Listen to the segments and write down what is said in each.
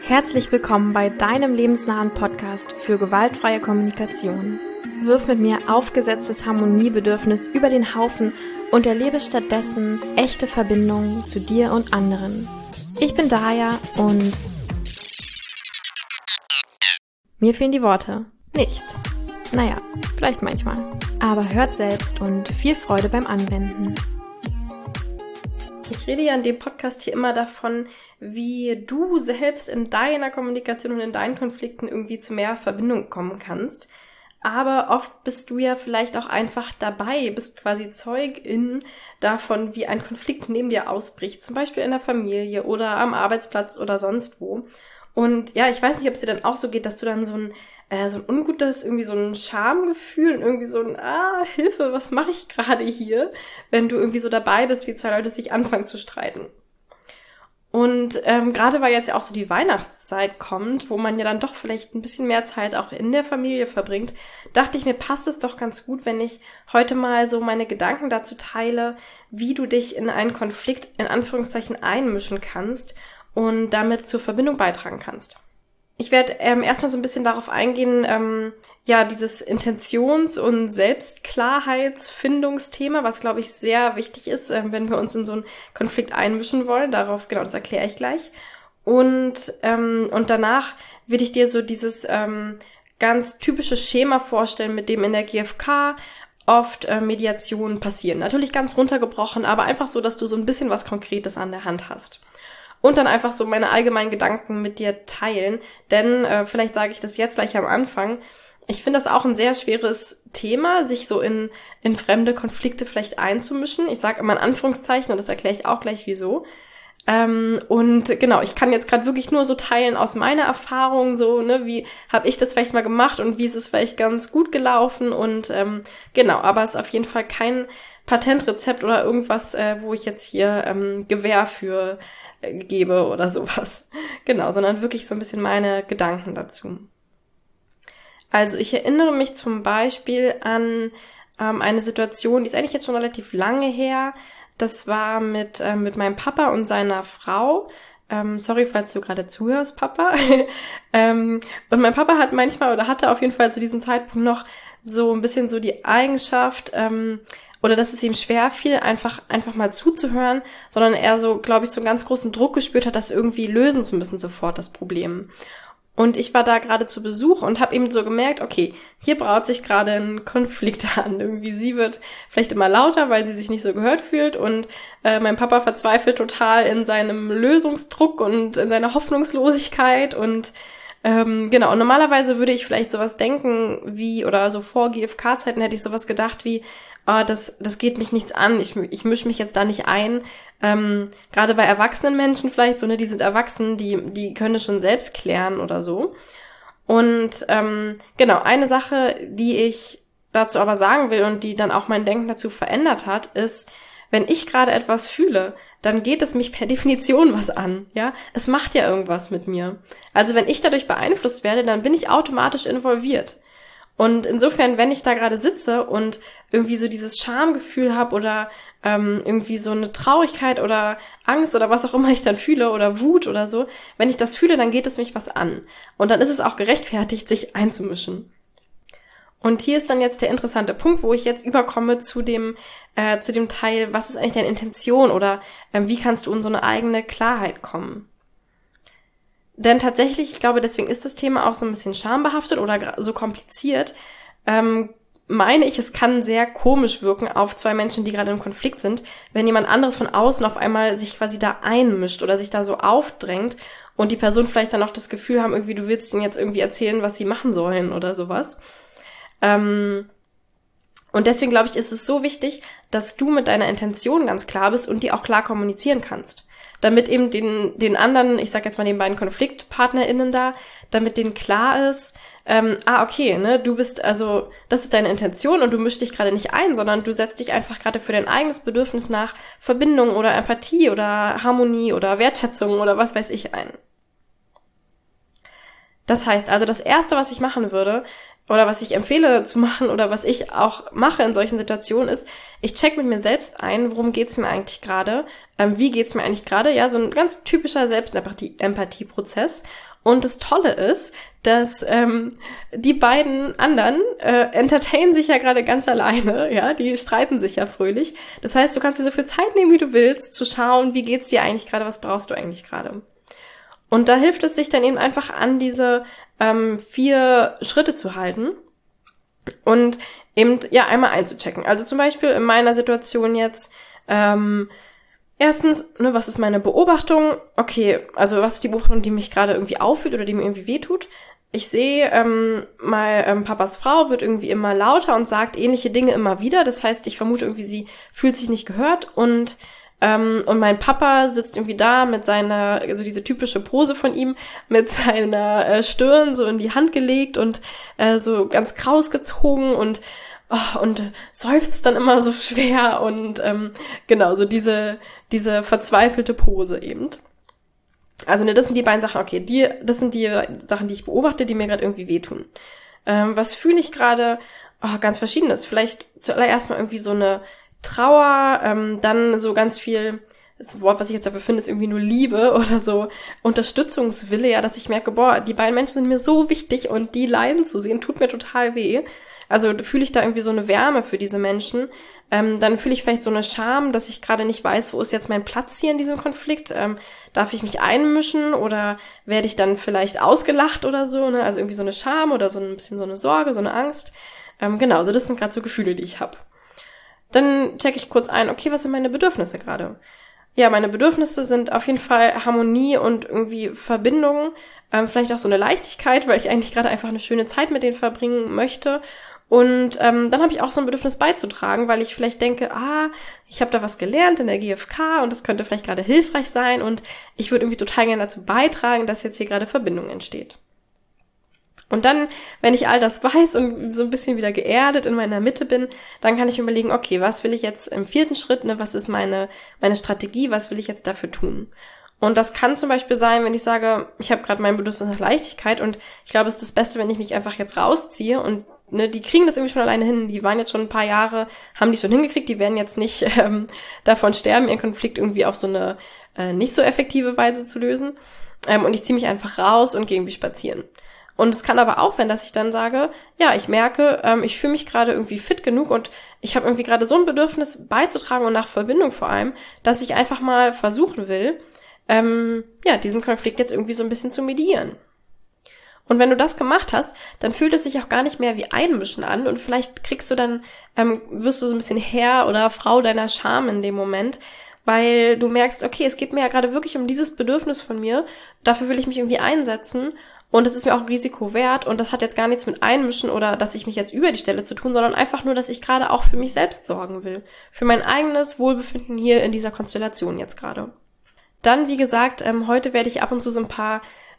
Herzlich willkommen bei deinem lebensnahen Podcast für gewaltfreie Kommunikation. Wirf mit mir aufgesetztes Harmoniebedürfnis über den Haufen und erlebe stattdessen echte Verbindungen zu dir und anderen. Ich bin Daya und mir fehlen die Worte. Nicht. Naja, vielleicht manchmal. Aber hört selbst und viel Freude beim Anwenden. Ich rede ja in dem Podcast hier immer davon, wie du selbst in deiner Kommunikation und in deinen Konflikten irgendwie zu mehr Verbindung kommen kannst. Aber oft bist du ja vielleicht auch einfach dabei, bist quasi Zeugin davon, wie ein Konflikt neben dir ausbricht. Zum Beispiel in der Familie oder am Arbeitsplatz oder sonst wo. Und ja, ich weiß nicht, ob es dir dann auch so geht, dass du dann so ein ungutes, irgendwie so ein Schamgefühl und irgendwie so ein, Hilfe, was mache ich gerade hier, wenn du irgendwie so dabei bist, wie zwei Leute sich anfangen zu streiten. Und gerade weil jetzt ja auch so die Weihnachtszeit kommt, wo man ja dann doch vielleicht ein bisschen mehr Zeit auch in der Familie verbringt, dachte ich mir, passt es doch ganz gut, wenn ich heute mal so meine Gedanken dazu teile, wie du dich in einen Konflikt in Anführungszeichen einmischen kannst und damit zur Verbindung beitragen kannst. Ich werde erstmal so ein bisschen darauf eingehen, dieses Intentions- und Selbstklarheitsfindungsthema, was, glaube ich, sehr wichtig ist, wenn wir uns in so einen Konflikt einmischen wollen. Das erkläre ich gleich. Und danach will ich dir so dieses ganz typische Schema vorstellen, mit dem in der GfK oft Mediationen passieren. Natürlich ganz runtergebrochen, aber einfach so, dass du so ein bisschen was Konkretes an der Hand hast. Und dann einfach so meine allgemeinen Gedanken mit dir teilen. Denn, vielleicht sage ich das jetzt gleich am Anfang, ich finde das auch ein sehr schweres Thema, sich so in fremde Konflikte vielleicht einzumischen. Ich sage immer in Anführungszeichen und das erkläre ich auch gleich wieso. Und genau, ich kann jetzt gerade wirklich nur so teilen aus meiner Erfahrung, so, ne, wie habe ich das vielleicht mal gemacht und wie ist es vielleicht ganz gut gelaufen und genau, aber es ist auf jeden Fall kein Patentrezept oder irgendwas, wo ich jetzt hier Gewähr für gebe oder sowas. Genau, sondern wirklich so ein bisschen meine Gedanken dazu. Also ich erinnere mich zum Beispiel an eine Situation, die ist eigentlich jetzt schon relativ lange her. Das war mit meinem Papa und seiner Frau. Sorry, falls du gerade zuhörst, Papa. Und mein Papa hat manchmal oder hatte auf jeden Fall zu diesem Zeitpunkt noch so ein bisschen so die Eigenschaft, oder dass es ihm schwer fiel, einfach mal zuzuhören, sondern er so, glaube ich, so einen ganz großen Druck gespürt hat, das irgendwie lösen zu müssen sofort, das Problem. Und ich war da gerade zu Besuch und habe eben so gemerkt, okay, hier braut sich gerade ein Konflikt an. Irgendwie sie wird vielleicht immer lauter, weil sie sich nicht so gehört fühlt und mein Papa verzweifelt total in seinem Lösungsdruck und in seiner Hoffnungslosigkeit und genau, und normalerweise würde ich vielleicht sowas denken wie, oder so vor GfK-Zeiten hätte ich sowas gedacht wie, das geht mich nichts an, ich mische mich jetzt da nicht ein. Gerade bei erwachsenen Menschen vielleicht, so, ne, die sind erwachsen, die können es schon selbst klären oder so. Und genau, eine Sache, die ich dazu aber sagen will und die dann auch mein Denken dazu verändert hat, ist, wenn ich gerade etwas fühle, dann geht es mich per Definition was an, ja? Es macht ja irgendwas mit mir. Also wenn ich dadurch beeinflusst werde, dann bin ich automatisch involviert. Und insofern, wenn ich da gerade sitze und irgendwie so dieses Schamgefühl habe oder irgendwie so eine Traurigkeit oder Angst oder was auch immer ich dann fühle oder Wut oder so, wenn ich das fühle, dann geht es mich was an. Und dann ist es auch gerechtfertigt, sich einzumischen. Und hier ist dann jetzt der interessante Punkt, wo ich jetzt überkomme zu dem Teil, was ist eigentlich deine Intention oder wie kannst du in so eine eigene Klarheit kommen? Denn tatsächlich, ich glaube, deswegen ist das Thema auch so ein bisschen schambehaftet oder so kompliziert, meine ich, es kann sehr komisch wirken auf zwei Menschen, die gerade im Konflikt sind, wenn jemand anderes von außen auf einmal sich quasi da einmischt oder sich da so aufdrängt und die Person vielleicht dann auch das Gefühl haben, irgendwie du willst ihnen jetzt irgendwie erzählen, was sie machen sollen oder sowas. Und deswegen glaube ich, ist es so wichtig, dass du mit deiner Intention ganz klar bist und die auch klar kommunizieren kannst. Damit eben den anderen, ich sag jetzt mal den beiden KonfliktpartnerInnen da, damit denen klar ist, okay, ne, du bist, also, das ist deine Intention und du mischst dich gerade nicht ein, sondern du setzt dich einfach gerade für dein eigenes Bedürfnis nach Verbindung oder Empathie oder Harmonie oder Wertschätzung oder was weiß ich ein. Das heißt also, das Erste, was ich machen würde, oder was ich empfehle zu machen oder was ich auch mache in solchen Situationen ist, ich check mit mir selbst ein, worum geht's mir eigentlich gerade, wie geht's mir eigentlich gerade, ja, so ein ganz typischer Selbstempathie-Prozess. Und das Tolle ist, dass die beiden anderen entertainen sich ja gerade ganz alleine, ja, die streiten sich ja fröhlich. Das heißt, du kannst dir so viel Zeit nehmen, wie du willst, zu schauen, wie geht's dir eigentlich gerade, was brauchst du eigentlich gerade. Und da hilft es sich dann eben einfach an, diese 4 Schritte zu halten und eben ja einmal einzuchecken. Also zum Beispiel in meiner Situation jetzt erstens, ne, was ist meine Beobachtung? Okay, also was ist die Beobachtung, die mich gerade irgendwie auffühlt oder die mir irgendwie wehtut? Ich sehe, Papas Frau wird irgendwie immer lauter und sagt ähnliche Dinge immer wieder. Das heißt, ich vermute irgendwie, sie fühlt sich nicht gehört und mein Papa sitzt irgendwie da mit seiner, also diese typische Pose von ihm, mit seiner Stirn so in die Hand gelegt und so ganz kraus gezogen und seufzt dann immer so schwer und genau, so diese verzweifelte Pose eben. Also ne, das sind die beiden Sachen, okay, das sind die Sachen, die ich beobachte, die mir gerade irgendwie wehtun. Was fühle ich gerade? Ganz Verschiedenes. Vielleicht zuallererst mal irgendwie so eine Trauer, dann so ganz viel, das Wort, was ich jetzt dafür finde, ist irgendwie nur Liebe oder so Unterstützungswille, ja, dass ich merke, boah, die beiden Menschen sind mir so wichtig und die leiden zu sehen, tut mir total weh. Also fühle ich da irgendwie so eine Wärme für diese Menschen. Dann fühle ich vielleicht so eine Scham, dass ich gerade nicht weiß, wo ist jetzt mein Platz hier in diesem Konflikt? Darf ich mich einmischen oder werde ich dann vielleicht ausgelacht oder so? Ne? Also irgendwie so eine Scham oder so ein bisschen so eine Sorge, so eine Angst. Genau, also das sind gerade so Gefühle, die ich habe. Dann checke ich kurz ein, okay, was sind meine Bedürfnisse gerade? Ja, meine Bedürfnisse sind auf jeden Fall Harmonie und irgendwie Verbindung, vielleicht auch so eine Leichtigkeit, weil ich eigentlich gerade einfach eine schöne Zeit mit denen verbringen möchte. Und dann habe ich auch so ein Bedürfnis beizutragen, weil ich vielleicht denke, ich habe da was gelernt in der GfK und das könnte vielleicht gerade hilfreich sein und ich würde irgendwie total gerne dazu beitragen, dass jetzt hier gerade Verbindung entsteht. Und dann, wenn ich all das weiß und so ein bisschen wieder geerdet in meiner Mitte bin, dann kann ich überlegen, okay, was will ich jetzt im 4. Schritt, ne, was ist meine Strategie, was will ich jetzt dafür tun? Und das kann zum Beispiel sein, wenn ich sage, ich habe gerade mein Bedürfnis nach Leichtigkeit und ich glaube, es ist das Beste, wenn ich mich einfach jetzt rausziehe und ne, die kriegen das irgendwie schon alleine hin, die waren jetzt schon ein paar Jahre, haben die schon hingekriegt, die werden jetzt nicht davon sterben, ihren Konflikt irgendwie auf so eine nicht so effektive Weise zu lösen. Und ich ziehe mich einfach raus und gehe irgendwie spazieren. Und es kann aber auch sein, dass ich dann sage, ja, ich merke, ich fühle mich gerade irgendwie fit genug und ich habe irgendwie gerade so ein Bedürfnis beizutragen und nach Verbindung vor allem, dass ich einfach mal versuchen will, diesen Konflikt jetzt irgendwie so ein bisschen zu mediieren. Und wenn du das gemacht hast, dann fühlt es sich auch gar nicht mehr wie Einmischen an und vielleicht kriegst du dann, wirst du so ein bisschen Herr oder Frau deiner Scham in dem Moment, weil du merkst, okay, es geht mir ja gerade wirklich um dieses Bedürfnis von mir, dafür will ich mich irgendwie einsetzen und das ist mir auch ein Risiko wert und das hat jetzt gar nichts mit Einmischen oder dass ich mich jetzt über die Stelle zu tun, sondern einfach nur, dass ich gerade auch für mich selbst sorgen will, für mein eigenes Wohlbefinden hier in dieser Konstellation jetzt gerade. Dann, wie gesagt, heute werde ich ab und zu so ein paar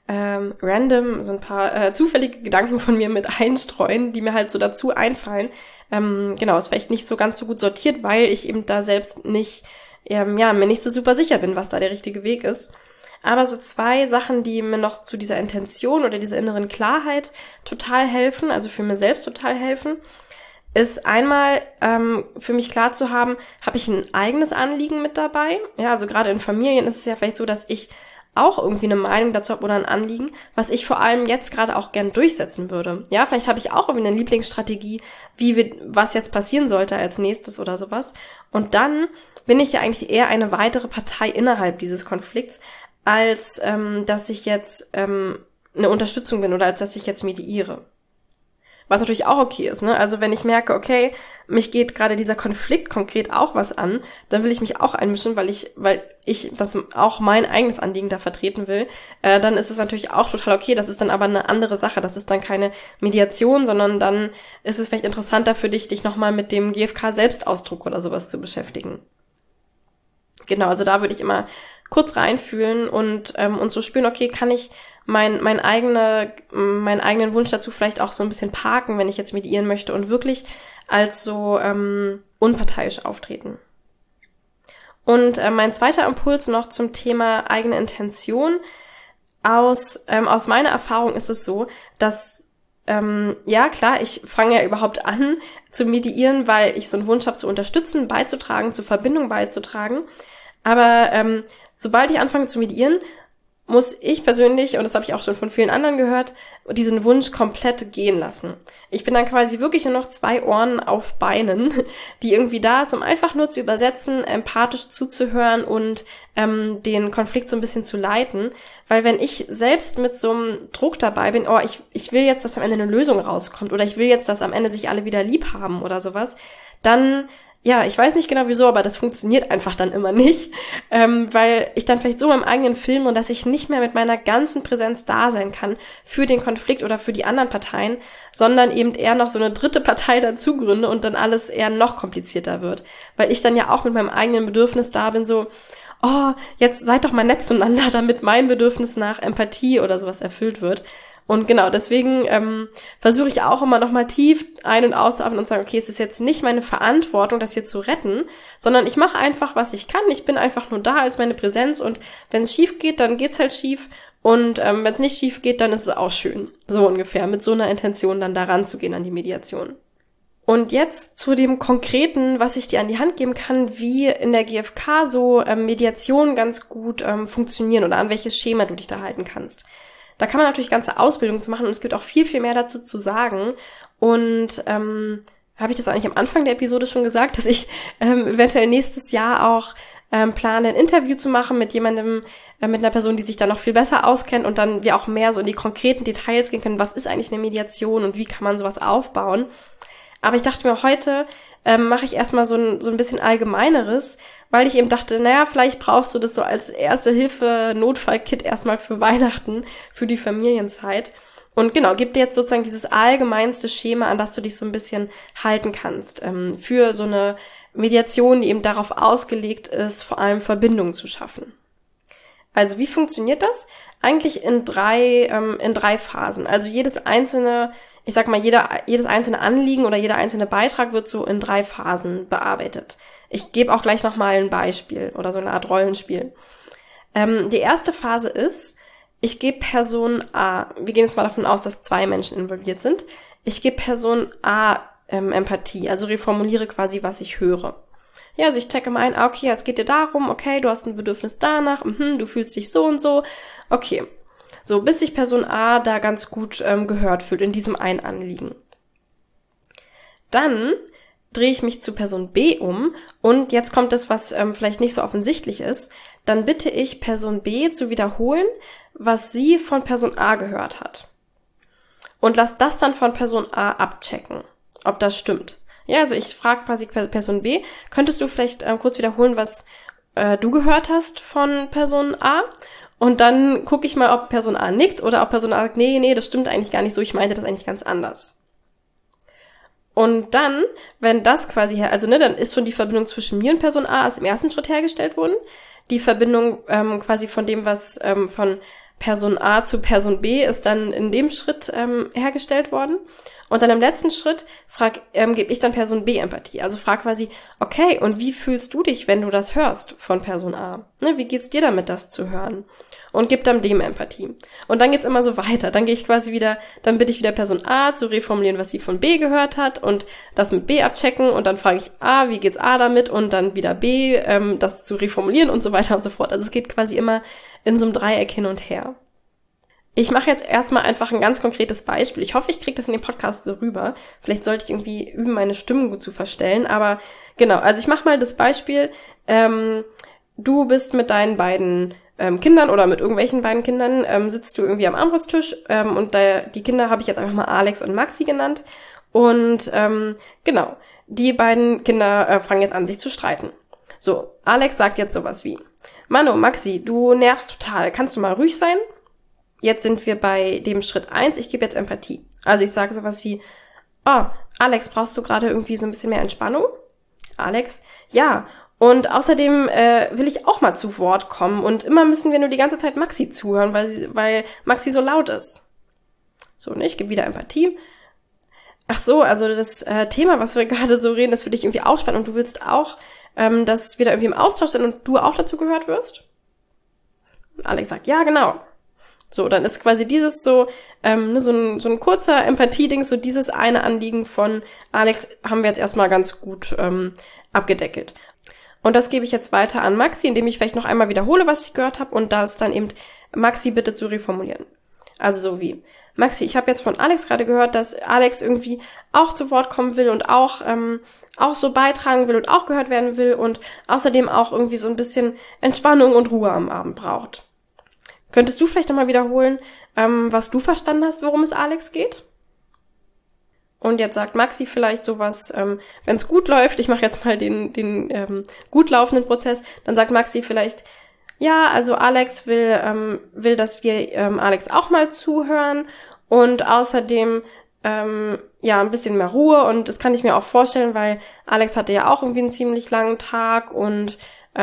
zufällige Gedanken von mir mit einstreuen, die mir halt so dazu einfallen. Genau, ist vielleicht nicht so ganz so gut sortiert, weil ich eben da selbst nicht, mir nicht so super sicher bin, was da der richtige Weg ist. Aber so 2 Sachen, die mir noch zu dieser Intention oder dieser inneren Klarheit total helfen, also für mir selbst total helfen, ist einmal für mich klar zu haben, habe ich ein eigenes Anliegen mit dabei? Ja, also gerade in Familien ist es ja vielleicht so, dass ich auch irgendwie eine Meinung dazu habe oder ein Anliegen, was ich vor allem jetzt gerade auch gern durchsetzen würde. Ja, vielleicht habe ich auch irgendwie eine Lieblingsstrategie, was jetzt passieren sollte als nächstes oder sowas. Und dann bin ich ja eigentlich eher eine weitere Partei innerhalb dieses Konflikts, als dass ich jetzt eine Unterstützung bin oder als dass ich jetzt mediiere. Was natürlich auch okay ist, ne? Also wenn ich merke, okay, mich geht gerade dieser Konflikt konkret auch was an, dann will ich mich auch einmischen, weil ich das auch mein eigenes Anliegen da vertreten will, dann ist es natürlich auch total okay. Das ist dann aber eine andere Sache. Das ist dann keine Mediation, sondern dann ist es vielleicht interessanter für dich nochmal mit dem GfK-Selbstausdruck oder sowas zu beschäftigen. Genau, also da würde ich immer kurz reinfühlen und so spüren, okay, kann ich meinen eigenen Wunsch dazu vielleicht auch so ein bisschen parken, wenn ich jetzt mediieren möchte und wirklich als so unparteiisch auftreten. Und mein zweiter Impuls noch zum Thema eigene Intention. Aus meiner Erfahrung ist es so, dass ja, klar, ich fange ja überhaupt an zu mediieren, weil ich so einen Wunsch habe, zu unterstützen, beizutragen, zur Verbindung beizutragen. Aber sobald ich anfange zu mediieren, muss ich persönlich, und das habe ich auch schon von vielen anderen gehört, diesen Wunsch komplett gehen lassen. Ich bin dann quasi wirklich nur noch 2 Ohren auf Beinen, die irgendwie da ist, um einfach nur zu übersetzen, empathisch zuzuhören und den Konflikt so ein bisschen zu leiten. Weil wenn ich selbst mit so einem Druck dabei bin, oh, ich will jetzt, dass am Ende eine Lösung rauskommt oder ich will jetzt, dass am Ende sich alle wieder lieb haben oder sowas, dann ja, ich weiß nicht genau wieso, aber das funktioniert einfach dann immer nicht, weil ich dann vielleicht so in meinem eigenen Film und dass ich nicht mehr mit meiner ganzen Präsenz da sein kann für den Konflikt oder für die anderen Parteien, sondern eben eher noch so eine dritte Partei dazu gründe und dann alles eher noch komplizierter wird, weil ich dann ja auch mit meinem eigenen Bedürfnis da bin, so, oh, jetzt seid doch mal nett zueinander, damit mein Bedürfnis nach Empathie oder sowas erfüllt wird. Und genau, deswegen versuche ich auch immer noch mal tief ein- und auszuatmen und zu sagen, okay, es ist jetzt nicht meine Verantwortung, das hier zu retten, sondern ich mache einfach, was ich kann. Ich bin einfach nur da als meine Präsenz und wenn es schief geht, dann geht's halt schief. Und wenn es nicht schief geht, dann ist es auch schön. So ungefähr, mit so einer Intention dann daran zu gehen an die Mediation. Und jetzt zu dem Konkreten, was ich dir an die Hand geben kann, wie in der GfK so Mediation ganz gut funktionieren oder an welches Schema du dich da halten kannst. Da kann man natürlich ganze Ausbildungen zu machen und es gibt auch viel, viel mehr dazu zu sagen. Und habe ich das eigentlich am Anfang der Episode schon gesagt, dass ich eventuell nächstes Jahr auch plane, ein Interview zu machen mit jemandem, mit einer Person, die sich da noch viel besser auskennt und dann wir auch mehr so in die konkreten Details gehen können, was ist eigentlich eine Mediation und wie kann man sowas aufbauen. Aber ich dachte mir, heute mache ich erstmal so ein bisschen Allgemeineres, weil ich eben dachte, naja, vielleicht brauchst du das so als erste Hilfe, Notfallkit erstmal für Weihnachten, für die Familienzeit. Und genau, gib dir jetzt sozusagen dieses allgemeinste Schema, an das du dich so ein bisschen halten kannst, für so eine Mediation, die eben darauf ausgelegt ist, vor allem Verbindungen zu schaffen. Also wie funktioniert das? Eigentlich in drei Phasen. Also jedes einzelne Anliegen oder jeder einzelne Beitrag wird so in 3 Phasen bearbeitet. Ich gebe auch gleich nochmal ein Beispiel oder so eine Art Rollenspiel. Die erste Phase ist, ich gebe Person A, wir gehen jetzt mal davon aus, dass 2 Menschen involviert sind, ich gebe Person A Empathie, also reformuliere quasi, was ich höre. Ja, also ich checke mal ein, okay, es geht dir darum, okay, du hast ein Bedürfnis danach, du fühlst dich so und so, okay. So, bis sich Person A da ganz gut gehört fühlt in diesem einen Anliegen. Dann drehe ich mich zu Person B um und jetzt kommt das, was vielleicht nicht so offensichtlich ist. Dann bitte ich Person B zu wiederholen, was sie von Person A gehört hat. Und lass das dann von Person A abchecken, ob das stimmt. Ja, also ich frage quasi Person B, könntest du vielleicht kurz wiederholen, was du gehört hast von Person A? Und dann gucke ich mal, ob Person A nickt oder ob Person A sagt, nee, das stimmt eigentlich gar nicht so, ich meinte das eigentlich ganz anders. Und dann, wenn das quasi, dann ist schon die Verbindung zwischen mir und Person A als im ersten Schritt hergestellt worden. Die Verbindung quasi von dem, was von Person A zu Person B ist dann in dem Schritt hergestellt worden. Und dann im letzten Schritt gebe ich dann Person B Empathie. Also frag quasi, okay, und wie fühlst du dich, wenn du das hörst von Person A? Ne, wie geht's dir damit, das zu hören? Und gib dann dem Empathie. Und dann geht's immer so weiter. Dann dann bitte ich wieder Person A zu reformulieren, was sie von B gehört hat und das mit B abchecken und dann frage ich A, wie geht's A damit und dann wieder B, das zu reformulieren und so weiter und so fort. Also es geht quasi immer in so einem Dreieck hin und her. Ich mache jetzt erstmal einfach ein ganz konkretes Beispiel. Ich hoffe, ich kriege das in dem Podcast so rüber. Vielleicht sollte ich irgendwie üben, meine Stimme gut zu verstellen. Aber genau, also ich mache mal das Beispiel. Du bist mit deinen beiden Kindern oder mit irgendwelchen beiden Kindern, sitzt du irgendwie am Armbrotstisch und die Kinder habe ich jetzt einfach mal Alex und Maxi genannt. Und genau, die beiden Kinder fangen jetzt an, sich zu streiten. So, Alex sagt jetzt sowas wie, Mano, Maxi, du nervst total. Kannst du mal ruhig sein? Jetzt sind wir bei dem Schritt 1, ich gebe jetzt Empathie. Also ich sage sowas wie, oh, Alex, brauchst du gerade irgendwie so ein bisschen mehr Entspannung? Alex, ja. Und außerdem will ich auch mal zu Wort kommen und immer müssen wir nur die ganze Zeit Maxi zuhören, weil Maxi so laut ist. So, ne, ich gebe wieder Empathie. Ach so, also das Thema, was wir gerade so reden, das für dich irgendwie auch spannend und du willst auch, dass wir da irgendwie im Austausch sind und du auch dazu gehört wirst? Und Alex sagt, ja, genau. So, dann ist quasi dieses so, so ein kurzer Empathie-Ding, so dieses eine Anliegen von Alex haben wir jetzt erstmal ganz gut abgedeckelt. Und das gebe ich jetzt weiter an Maxi, indem ich vielleicht noch einmal wiederhole, was ich gehört habe und das dann eben Maxi bitte zu reformulieren. Also so wie, Maxi, ich habe jetzt von Alex gerade gehört, dass Alex irgendwie auch zu Wort kommen will und auch so beitragen will und auch gehört werden will und außerdem auch irgendwie so ein bisschen Entspannung und Ruhe am Abend braucht. Könntest du vielleicht nochmal wiederholen, was du verstanden hast, worum es Alex geht? Und jetzt sagt Maxi vielleicht sowas, wenn es gut läuft, ich mache jetzt mal den gut laufenden Prozess, dann sagt Maxi vielleicht, ja, also Alex will, dass wir Alex auch mal zuhören und außerdem ein bisschen mehr Ruhe und das kann ich mir auch vorstellen, weil Alex hatte ja auch irgendwie einen ziemlich langen Tag und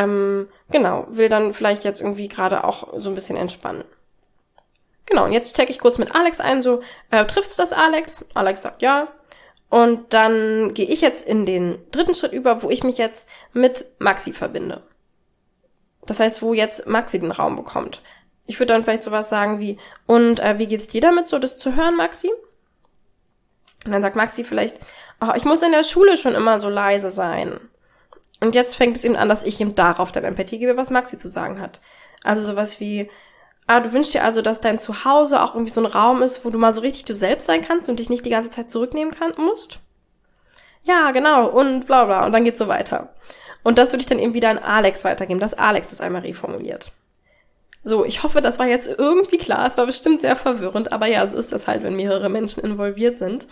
will dann vielleicht jetzt irgendwie gerade auch so ein bisschen entspannen. Genau, und jetzt checke ich kurz mit Alex ein, so, trifft's das Alex? Alex sagt ja. Und dann gehe ich jetzt in den dritten Schritt über, wo ich mich jetzt mit Maxi verbinde. Das heißt, wo jetzt Maxi den Raum bekommt. Ich würde dann vielleicht sowas sagen wie, und wie geht's dir damit, so das zu hören, Maxi? Und dann sagt Maxi vielleicht, oh, ich muss in der Schule schon immer so leise sein. Und jetzt fängt es eben an, dass ich ihm darauf dann Empathie gebe, was Maxi zu sagen hat. Also sowas wie, du wünschst dir also, dass dein Zuhause auch irgendwie so ein Raum ist, wo du mal so richtig du selbst sein kannst und dich nicht die ganze Zeit zurücknehmen musst? Ja, genau, und bla bla. Und dann geht's so weiter. Und das würde ich dann eben wieder an Alex weitergeben, dass Alex das einmal reformuliert. So, ich hoffe, das war jetzt irgendwie klar. Es war bestimmt sehr verwirrend, aber ja, so ist das halt, wenn mehrere Menschen involviert sind.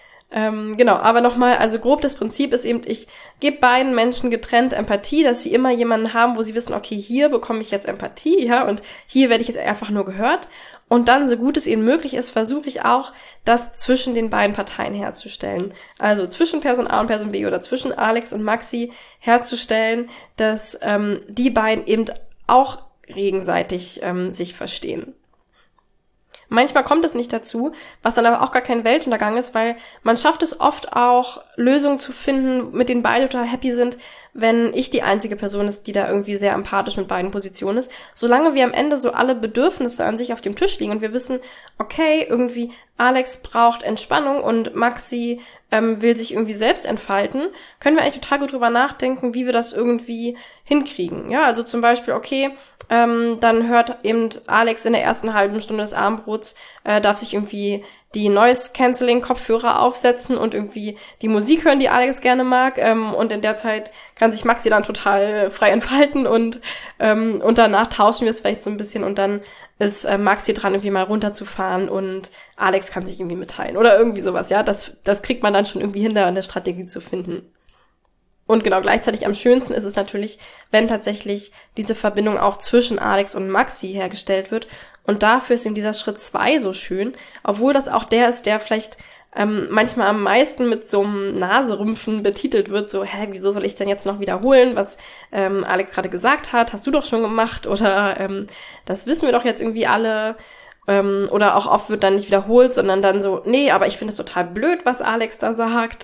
Aber nochmal, also grob das Prinzip ist eben, ich gebe beiden Menschen getrennt Empathie, dass sie immer jemanden haben, wo sie wissen, okay, hier bekomme ich jetzt Empathie, ja, und hier werde ich jetzt einfach nur gehört. Und dann, so gut es ihnen möglich ist, versuche ich auch, das zwischen den beiden Parteien herzustellen. Also zwischen Person A und Person B oder zwischen Alex und Maxi herzustellen, dass die beiden eben auch gegenseitig sich verstehen. Manchmal kommt es nicht dazu, was dann aber auch gar kein Weltuntergang ist, weil man schafft es oft auch, Lösungen zu finden, mit denen beide total happy sind, wenn ich die einzige Person ist, die da irgendwie sehr empathisch mit beiden Positionen ist. Solange wir am Ende so alle Bedürfnisse an sich auf dem Tisch liegen und wir wissen, okay, irgendwie Alex braucht Entspannung und Maxi will sich irgendwie selbst entfalten, können wir eigentlich total gut drüber nachdenken, wie wir das irgendwie hinkriegen. Ja, also zum Beispiel, okay, dann hört eben Alex in der ersten halben Stunde des Abendbrots, darf sich irgendwie die Noise-Canceling-Kopfhörer aufsetzen und irgendwie die Musik hören, die Alex gerne mag. Und in der Zeit kann sich Maxi dann total frei entfalten und danach tauschen wir es vielleicht so ein bisschen und dann ist Maxi dran, irgendwie mal runterzufahren und Alex kann sich irgendwie mitteilen oder irgendwie sowas. Ja, das kriegt man dann schon irgendwie hin, da eine Strategie zu finden. Und genau, gleichzeitig am schönsten ist es natürlich, wenn tatsächlich diese Verbindung auch zwischen Alex und Maxi hergestellt wird. Und dafür ist in dieser Schritt 2 so schön, obwohl das auch der ist, der vielleicht manchmal am meisten mit so einem Naserümpfen betitelt wird, so, wieso soll ich denn jetzt noch wiederholen, was Alex gerade gesagt hat, hast du doch schon gemacht oder das wissen wir doch jetzt irgendwie alle. Oder auch oft wird dann nicht wiederholt, sondern dann so, nee, aber ich finde es total blöd, was Alex da sagt.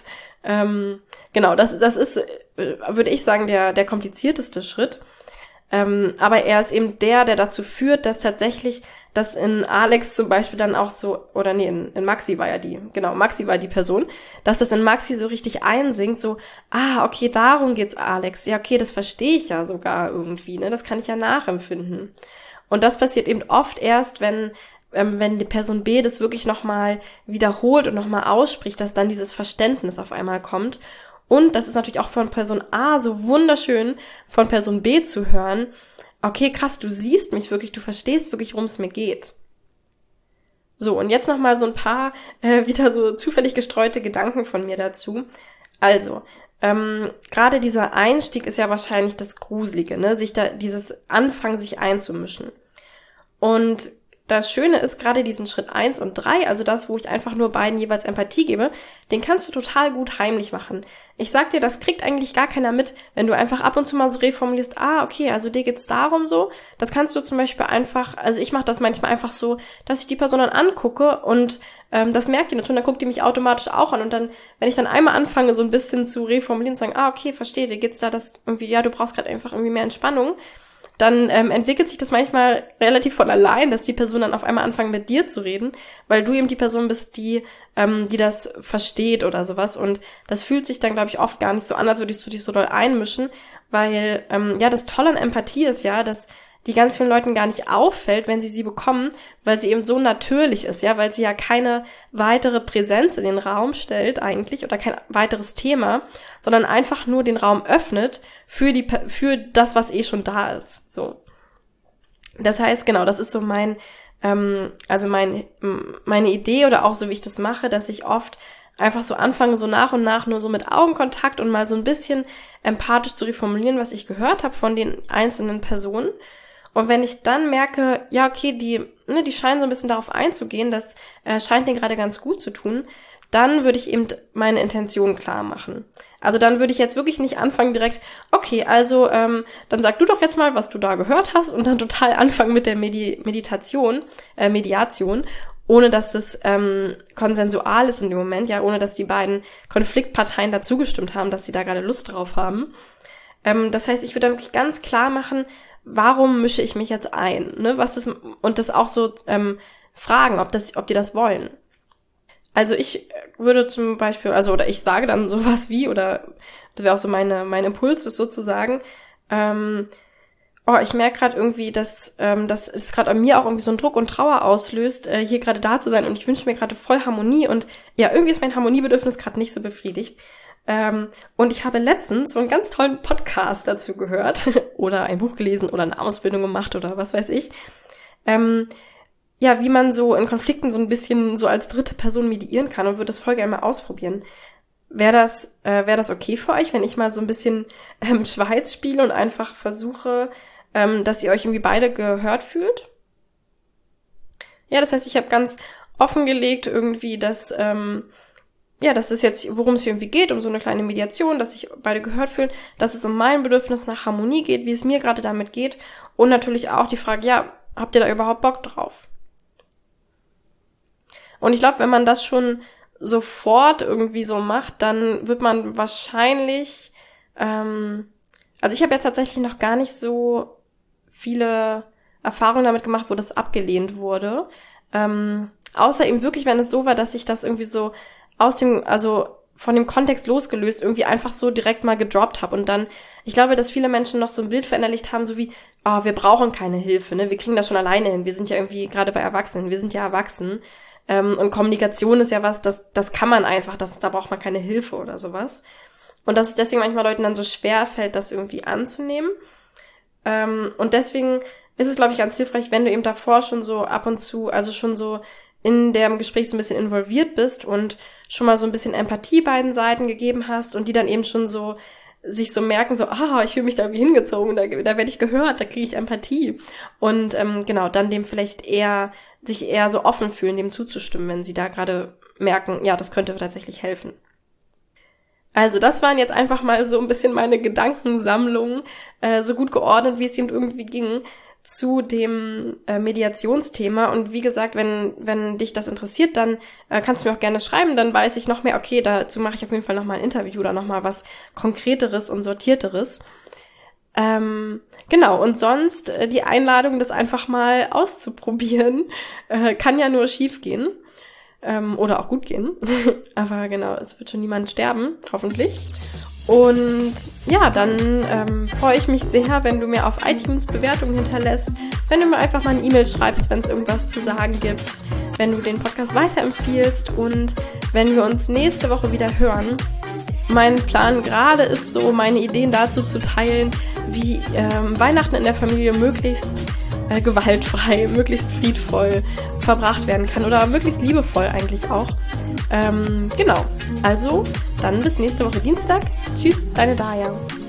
Das ist, würde ich sagen, der komplizierteste Schritt. Aber er ist eben der dazu führt, dass tatsächlich das in Alex zum Beispiel dann auch so, oder nee, in Maxi war ja Maxi war die Person, dass das in Maxi so richtig einsinkt, so, okay, darum geht's Alex. Ja, okay, das verstehe ich ja sogar irgendwie, ne, das kann ich ja nachempfinden. Und das passiert eben oft erst, wenn die Person B das wirklich nochmal wiederholt und nochmal ausspricht, dass dann dieses Verständnis auf einmal kommt. Und das ist natürlich auch von Person A so wunderschön, von Person B zu hören, okay, krass, du siehst mich wirklich, du verstehst wirklich, worum es mir geht. So, und jetzt nochmal so ein paar wieder so zufällig gestreute Gedanken von mir dazu. Also, gerade dieser Einstieg ist ja wahrscheinlich das Gruselige, ne? Dieses Anfangen, sich einzumischen. Und das Schöne ist, gerade diesen Schritt 1 und 3, also das, wo ich einfach nur beiden jeweils Empathie gebe, den kannst du total gut heimlich machen. Ich sag dir, das kriegt eigentlich gar keiner mit, wenn du einfach ab und zu mal so reformulierst, okay, also dir geht's darum so. Das kannst du zum Beispiel einfach, also ich mache das manchmal einfach so, dass ich die Person dann angucke und das merkt die natürlich, dann guckt die mich automatisch auch an und dann, wenn ich dann einmal anfange, so ein bisschen zu reformulieren und sagen, okay, verstehe, dir geht's da das irgendwie, ja, du brauchst gerade einfach irgendwie mehr Entspannung, dann entwickelt sich das manchmal relativ von allein, dass die Person dann auf einmal anfangen mit dir zu reden, weil du eben die Person bist, die das versteht oder sowas. Und das fühlt sich dann, glaube ich, oft gar nicht so an, als würdest du dich so doll einmischen, weil das Tolle an Empathie ist ja, dass die ganz vielen Leuten gar nicht auffällt, wenn sie bekommen, weil sie eben so natürlich ist, ja, weil sie ja keine weitere Präsenz in den Raum stellt eigentlich oder kein weiteres Thema, sondern einfach nur den Raum öffnet für das, was schon da ist, so. Das heißt, genau, das ist so meine Idee oder auch so, wie ich das mache, dass ich oft einfach so anfange, so nach und nach nur so mit Augenkontakt und mal so ein bisschen empathisch zu reformulieren, was ich gehört habe von den einzelnen Personen. Und wenn ich dann merke, ja, okay, die scheinen so ein bisschen darauf einzugehen, das scheint denen gerade ganz gut zu tun, dann würde ich eben meine Intention klar machen. Also dann würde ich jetzt wirklich nicht anfangen direkt, okay, also dann sag du doch jetzt mal, was du da gehört hast und dann total anfangen mit der Mediation, ohne dass das konsensual ist in dem Moment, ja, ohne dass die beiden Konfliktparteien dazu gestimmt haben, dass sie da gerade Lust drauf haben. Das heißt, ich würde dann wirklich ganz klar machen, warum mische ich mich jetzt ein, ne? Und das auch so fragen, ob die das wollen. Also ich würde zum Beispiel, oder ich sage dann sowas wie, oder das wäre auch so mein Impuls ist sozusagen, ich merke gerade irgendwie, dass es gerade an mir auch irgendwie so einen Druck und Trauer auslöst, hier gerade da zu sein und ich wünsche mir gerade voll Harmonie und ja, irgendwie ist mein Harmoniebedürfnis gerade nicht so befriedigt. Und ich habe letztens so einen ganz tollen Podcast dazu gehört oder ein Buch gelesen oder eine Ausbildung gemacht oder was weiß ich. Wie man so in Konflikten so ein bisschen so als dritte Person mediieren kann und würde das voll gerne mal ausprobieren. Wäre das okay für euch, wenn ich mal so ein bisschen Schweiz spiele und einfach versuche, dass ihr euch irgendwie beide gehört fühlt? Ja, das heißt, ich habe ganz offengelegt irgendwie, dass es jetzt, worum es hier irgendwie geht, um so eine kleine Mediation, dass sich beide gehört fühlen, dass es um mein Bedürfnis nach Harmonie geht, wie es mir gerade damit geht und natürlich auch die Frage, ja, habt ihr da überhaupt Bock drauf? Und ich glaube, wenn man das schon sofort irgendwie so macht, dann wird man wahrscheinlich, ich habe jetzt tatsächlich noch gar nicht so viele Erfahrungen damit gemacht, wo das abgelehnt wurde, außer eben wirklich, wenn es so war, dass ich das irgendwie so von dem Kontext losgelöst irgendwie einfach so direkt mal gedroppt habe und dann, ich glaube, dass viele Menschen noch so ein Bild verinnerlicht haben, so wie, wir brauchen keine Hilfe, ne, wir kriegen das schon alleine hin, wir sind ja irgendwie, gerade bei Erwachsenen, wir sind ja erwachsen, und Kommunikation ist ja was, das kann man einfach, da braucht man keine Hilfe oder sowas. Und dass es deswegen manchmal Leuten dann so schwer fällt, das irgendwie anzunehmen. Und deswegen ist es, glaube ich, ganz hilfreich, wenn du eben davor schon so ab und zu, also schon so in dem Gespräch so ein bisschen involviert bist und schon mal so ein bisschen Empathie beiden Seiten gegeben hast und die dann eben schon so sich so merken, so, ich fühle mich da irgendwie hingezogen, da werde ich gehört, da kriege ich Empathie. Und genau, dann dem vielleicht sich eher so offen fühlen, dem zuzustimmen, wenn sie da gerade merken, ja, das könnte tatsächlich helfen. Also das waren jetzt einfach mal so ein bisschen meine Gedankensammlungen, so gut geordnet, wie es ihm irgendwie ging, zu dem Mediationsthema. Und wie gesagt, wenn dich das interessiert, dann kannst du mir auch gerne schreiben, dann weiß ich noch mehr, okay, dazu mache ich auf jeden Fall nochmal ein Interview oder nochmal was Konkreteres und Sortierteres. Genau, und sonst die Einladung, das einfach mal auszuprobieren, kann ja nur schief gehen. Oder auch gut gehen. Aber genau, es wird schon niemand sterben, hoffentlich. Und ja, dann freue ich mich sehr, wenn du mir auf iTunes Bewertungen hinterlässt, wenn du mir einfach mal eine E-Mail schreibst, wenn es irgendwas zu sagen gibt, wenn du den Podcast weiterempfiehlst und wenn wir uns nächste Woche wieder hören. Mein Plan gerade ist so, meine Ideen dazu zu teilen, wie Weihnachten in der Familie möglichst gewaltfrei, möglichst friedvoll verbracht werden kann oder möglichst liebevoll eigentlich auch. Genau, also dann bis nächste Woche Dienstag. Tschüss, deine Daja.